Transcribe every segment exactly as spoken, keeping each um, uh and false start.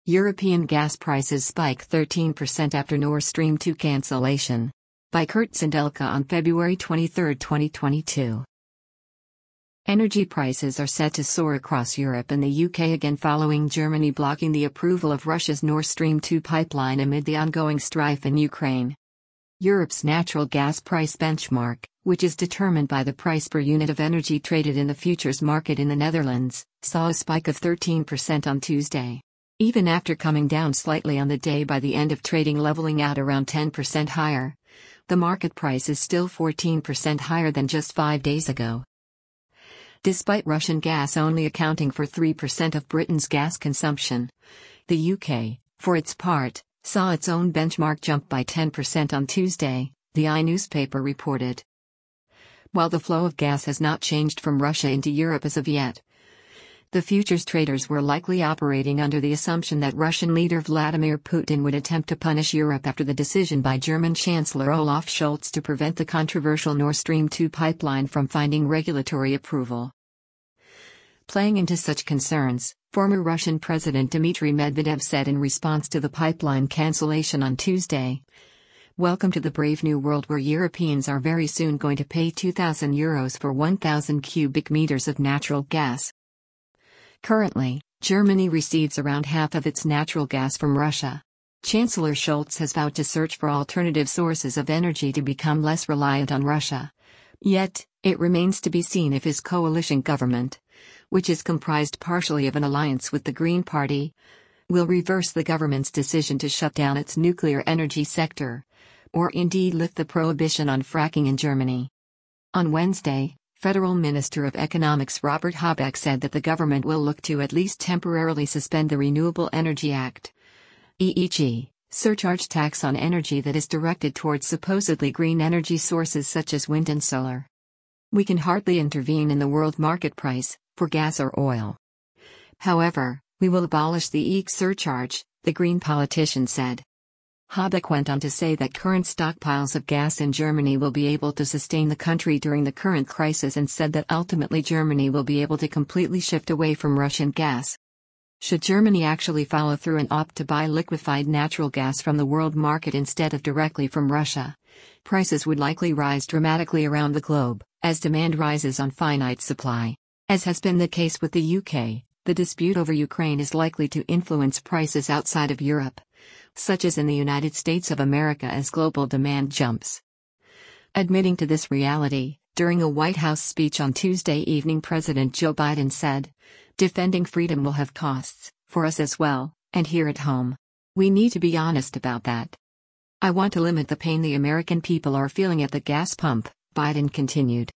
European gas prices spike thirteen percent after Nord Stream two cancellation. By Kurt Zindelka on February twenty-third, twenty twenty-two. Energy prices are set to soar across Europe and the U K again following Germany blocking the approval of Russia's Nord Stream two pipeline amid the ongoing strife in Ukraine. Europe's natural gas price benchmark, which is determined by the price per unit of energy traded in the futures market in the Netherlands, saw a spike of thirteen percent on Tuesday. Even after coming down slightly on the day, by the end of trading leveling out around ten percent higher, the market price is still fourteen percent higher than just five days ago. Despite Russian gas only accounting for three percent of Britain's gas consumption, the U K, for its part, saw its own benchmark jump by ten percent on Tuesday, the I newspaper reported. While the flow of gas has not changed from Russia into Europe as of yet, the futures traders were likely operating under the assumption that Russian leader Vladimir Putin would attempt to punish Europe after the decision by German Chancellor Olaf Scholz to prevent the controversial Nord Stream two pipeline from finding regulatory approval. Playing into such concerns, former Russian President Dmitry Medvedev said in response to the pipeline cancellation on Tuesday, "Welcome to the brave new world where Europeans are very soon going to pay two thousand euros for one thousand cubic meters of natural gas." Currently, Germany receives around half of its natural gas from Russia. Chancellor Scholz has vowed to search for alternative sources of energy to become less reliant on Russia. Yet, it remains to be seen if his coalition government, which is comprised partially of an alliance with the Green Party, will reverse the government's decision to shut down its nuclear energy sector, or indeed lift the prohibition on fracking in Germany. On Wednesday, Federal Minister of Economics Robert Habeck said that the government will look to at least temporarily suspend the Renewable Energy Act, for example, surcharge tax on energy that is directed towards supposedly green energy sources such as wind and solar. "We can hardly intervene in the world market price, for gas or oil. However, we will abolish the E C surcharge," the Green politician said. Habeck went on to say that current stockpiles of gas in Germany will be able to sustain the country during the current crisis and said that ultimately Germany will be able to completely shift away from Russian gas. Should Germany actually follow through and opt to buy liquefied natural gas from the world market instead of directly from Russia, prices would likely rise dramatically around the globe, as demand rises on finite supply. As has been the case with the U K, the dispute over Ukraine is likely to influence prices outside of Europe, such as in the United States of America, as global demand jumps. Admitting to this reality, during a White House speech on Tuesday evening, President Joe Biden said, "Defending freedom will have costs, for us as well, and here at home. We need to be honest about that. I want to limit the pain the American people are feeling at the gas pump," Biden continued.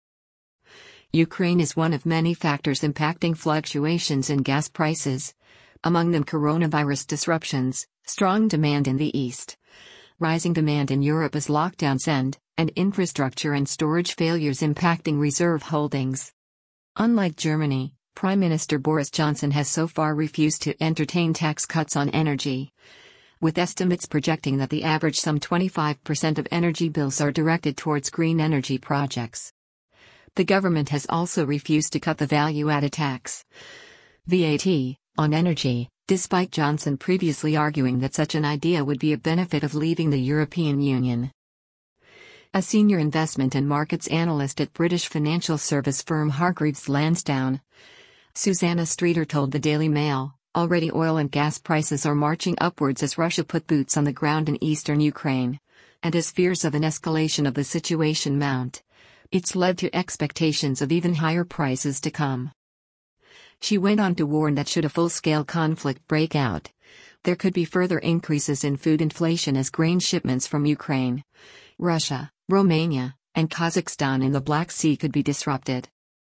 Ukraine is one of many factors impacting fluctuations in gas prices, among them coronavirus disruptions, strong demand in the East, rising demand in Europe as lockdowns end, and infrastructure and storage failures impacting reserve holdings. Unlike Germany, Prime Minister Boris Johnson has so far refused to entertain tax cuts on energy, with estimates projecting that the average some twenty-five percent of energy bills are directed towards green energy projects. The government has also refused to cut the value-added tax, V A T, on energy, despite Johnson previously arguing that such an idea would be a benefit of leaving the European Union. A senior investment and markets analyst at British financial service firm Hargreaves Lansdown, Susanna Streeter, told the Daily Mail, "Already oil and gas prices are marching upwards as Russia put boots on the ground in eastern Ukraine, and as fears of an escalation of the situation mount, it's led to expectations of even higher prices to come." She went on to warn that should a full-scale conflict break out, there could be further increases in food inflation as grain shipments from Ukraine, Russia, Romania, and Kazakhstan in the Black Sea could be disrupted.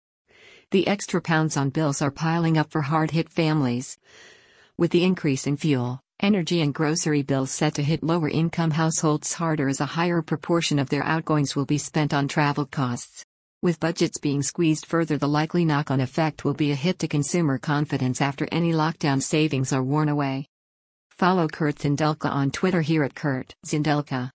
The extra pounds on bills are piling up for hard-hit families. With the increase in fuel, energy and grocery bills set to hit lower-income households harder as a higher proportion of their outgoings will be spent on travel costs. With budgets being squeezed further, the likely knock-on effect will be a hit to consumer confidence after any lockdown savings are worn away. Follow Kurt Zindelka on Twitter here at Kurt Zindelka.